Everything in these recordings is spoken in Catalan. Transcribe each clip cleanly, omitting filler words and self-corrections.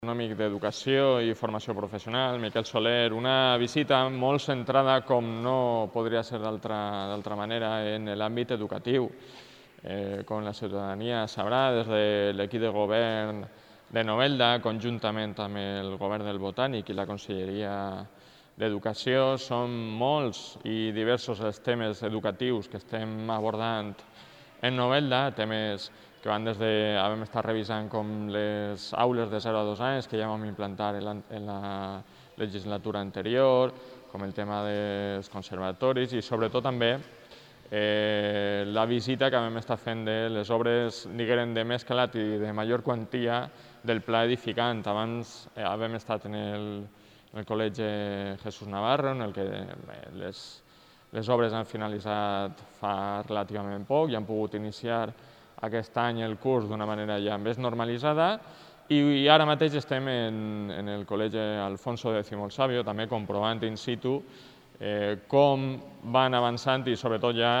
Econòmic d'Educació i Formació Professional, Miquel Soler, una visita molt centrada, com no podria ser d'altra manera, en l'àmbit educatiu. Com la ciutadania sabrà, des de l'equip de govern de Novelda, conjuntament amb el govern del Botànic i la Conselleria d'Educació, són molts i diversos els temes educatius que estem abordant en Novelda, temes que van des de... Vam estar revisant com les aules de 0 a 2 anys, que ja vam implantar en la legislatura anterior, com el tema dels conservatoris i sobretot també la visita que vam estar fent de les obres, diguem, de més calat i de major quantia del pla edificant. Abans vam estat en el Col·legi Jesús Navarro, en el que les obres han finalitzat fa relativament poc i han pogut iniciar aquest any el curs d'una manera ja més normalitzada, i ara mateix estem en el Col·legi Alfonso X el Sabio, també comprovant in situ com van avançant i sobretot ja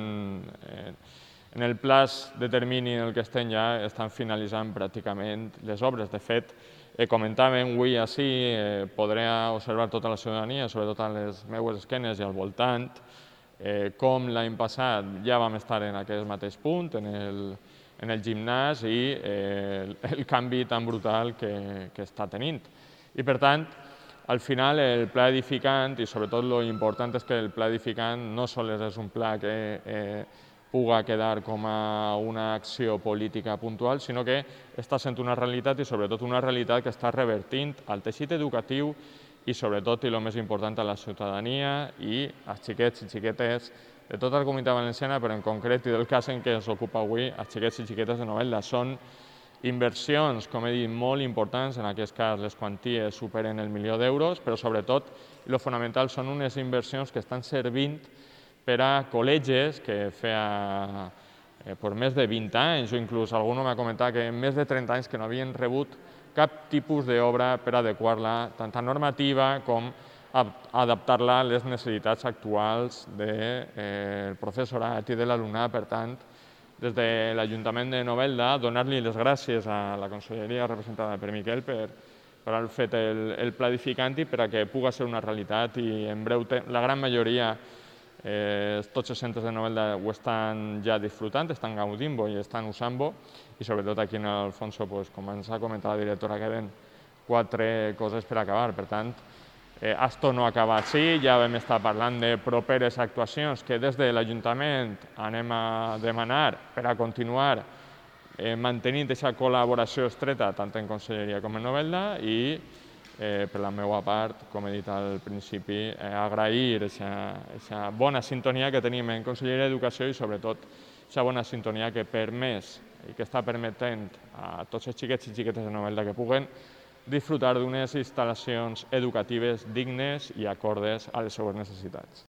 en el plaç de termini en el que estem ja estan finalitzant pràcticament les obres. De fet, comentàvem avui així, podré observar tota la ciutadania, sobretot a les meues esquenes i al voltant, com l'any passat ja vam estar en aquest mateix punt, en el gimnàs, i el canvi tan brutal que està tenint. I per tant, al final el pla edificant, i sobretot l'important és que el pla edificant no sols és un pla que puga quedar com a una acció política puntual, sinó que està sent una realitat i sobretot una realitat que està revertint al teixit educatiu i sobretot, i el més important, a la ciutadania i als xiquets i xiquetes de tota la Comunitat Valenciana, però en concret i del cas en què ens ocupa avui, als xiquets i xiquetes de Novelda. Són inversions, com he dit, molt importants, en aquest cas les quanties superen el 1.000.000 d'euros, però sobretot, i el fonamental, són unes inversions que estan servint per a col·legis que feia per més de 20 anys, o inclús algú m'ha comentat que més de 30 anys que no havien rebut cap tipus d'obra per adequar-la tant a normativa com adaptar-la a les necessitats actuals del professorat i de l'alumnat. Per tant, des de l'Ajuntament de Novelda, donar-li les gràcies a la conselleria representada per Miquel per haver fet el pla edificant i per a que pugui ser una realitat, i en breu la gran majoria, tots els centres de Novelda ho estan ja disfrutant, estan gaudint-ho i estan usant-ho, i sobretot aquí en Alfonso, com ens ha comentat la directora, queden 4 coses per acabar. Per tant, esto no acaba així, ja vam estar parlant de properes actuacions que des de l'Ajuntament anem a demanar per a continuar mantenint aquesta col·laboració estreta tant en Conselleria com en Novelda, i per la meva part, com he dit al principi, agrair aquesta bona sintonia que tenim en Conselleria d'Educació i sobretot aquesta bona sintonia que permès i que està permetent a tots els xiquets i xiquetes de Novelda que puguen disfrutar d'unes instal·lacions educatives dignes i acordes a les seues necessitats.